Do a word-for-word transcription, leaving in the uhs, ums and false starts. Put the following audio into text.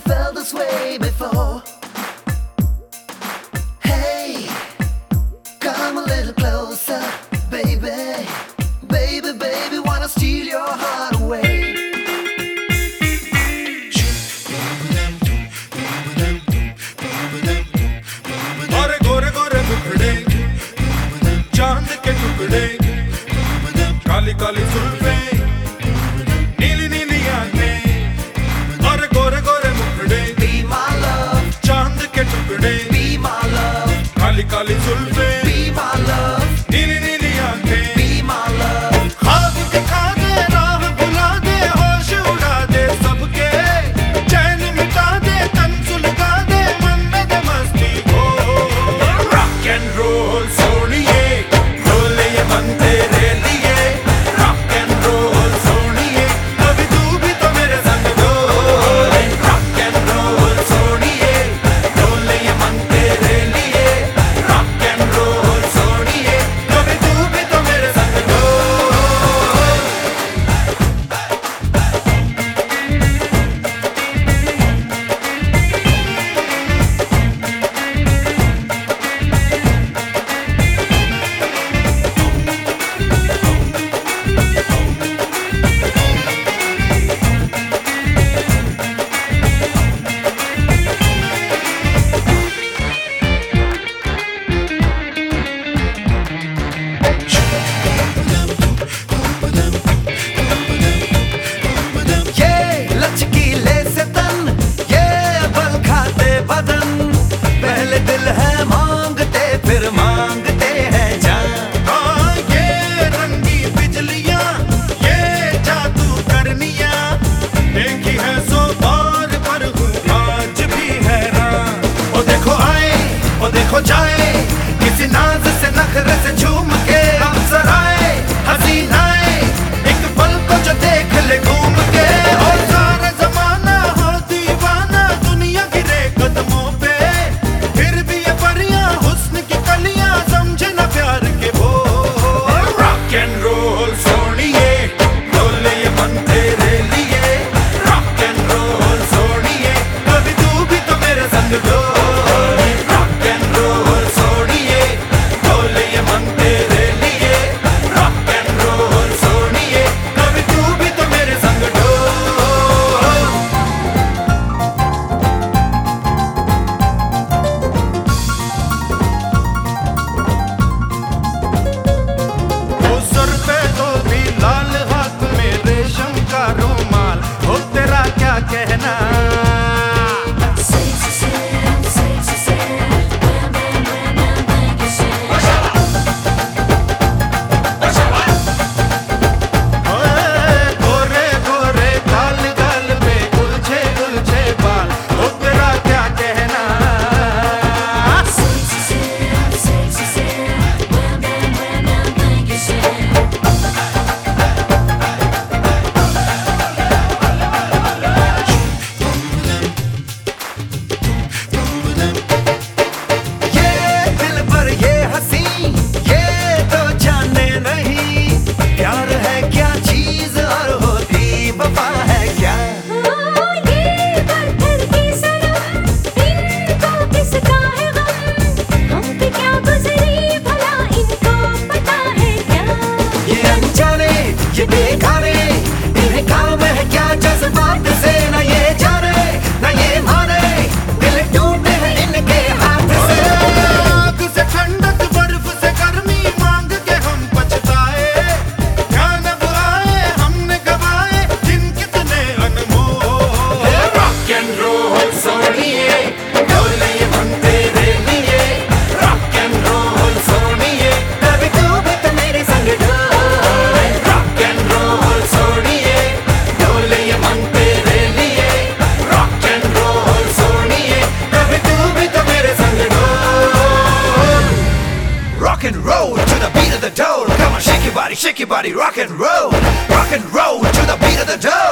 felt this way before. Hey, come a little closer, baby. Baby, baby, wanna steal your heart away. गोरे गोरे गोरे मुखड़े, चांद के टुकड़े, काली काली जुल्फें, नीली नीली आंखें, और गोरे गोरे मुखड़े, Be my love, चांद के टुकड़े, be my love, Kali Kali जुल्फें, be my love, नीली नीली आंखें, be my love. ख्वाब दिखा दे, राह भुला दे, होश उड़ा दे सबके, चैन मिटा दे, तन सुलगा दे, मन में दे मस्ती को। रॉक एंड रोल सोनिए, ढोले ये मन तेरे लिए, रॉक एंड रोल सोनिए, कभी तू भी तो मेरे संग डोल। रॉक एंड रोल सोनिए, ढोले ये मन तेरे लिए, रॉक एंड रोल सोनिए, कभी तू भी तो मेरे संग डोल। ये लचकीले से तन, ये बल खाते बदन, पहले दिल है मांगते फिर मांगते हैं जान। हाँ, ये रंगी बिजलियां, ये जादू करनियां, देखी है सौ बार पर हूँ आज भी हैरान। ओ देखो आए, ओ देखो जाए, किसी नाज से नखरे से झूम के अवसर आए, हसीनाए, एक पल को जो देख ले घूम के, और सारा जमाना हो दीवाना, दुनिया गिरे कदमों पे, फिर भी ये परियां हुस्न की कलियां समझे ना प्यार के बोल। रॉक एंड रोल सोनिए, ढोले ये मन तेरे लिए, रॉक एंड रोल सोनिए, कभी तू भी तो मेरे संग डोल। रॉक एंड रोल सोनिए, ढोले ये मन तेरे लिए, रॉक एंड रोल सोनिए, कभी तू भी तो मेरे संग डोल। वो सर पे तो भी लाल, हाथ में रेशम का रुमाल, हो तेरा क्या कहना। ओए, गोरे गोरे गाल गाल पे उलझे उलझे बाल, हो तेरा क्या कहना। ये दिल पर ये हंसी, ये तो जाने नहीं, प्यार है क्या चीज और होती वफा है क्या। ये पत्थर की सनम, इनको किसका है गम, हम पे क्या गुजरी भला इनको पता है क्या। ये अनजाने, ये बेगाने, इन्हें काम है क्या जज्बात से, ना ये जाने ना ये माने, दिल टूटे हैं इनके हाथ से। आग से ठंडक, बर्फ से गर्मी मांग के हम पछताए, क्या नब आए हमने गवाए दिन कितने अनमोल। रॉक एंड रोल सोनिए, ढोले ये मन तेरे लिए, रॉक एंड रोल सोनिए, कभी तू भी तो मेरे संग डोल। रॉक एंड रोल सोनिए, ढोले ये मन तेरे लिए, रॉक एंड रोल सोनिए, कभी तू भी तो मेरे संग डोल। Rock and roll to the beat of the dole. Come on, shake your body, shake your body, rock and roll. Rock and roll to the beat of the dole.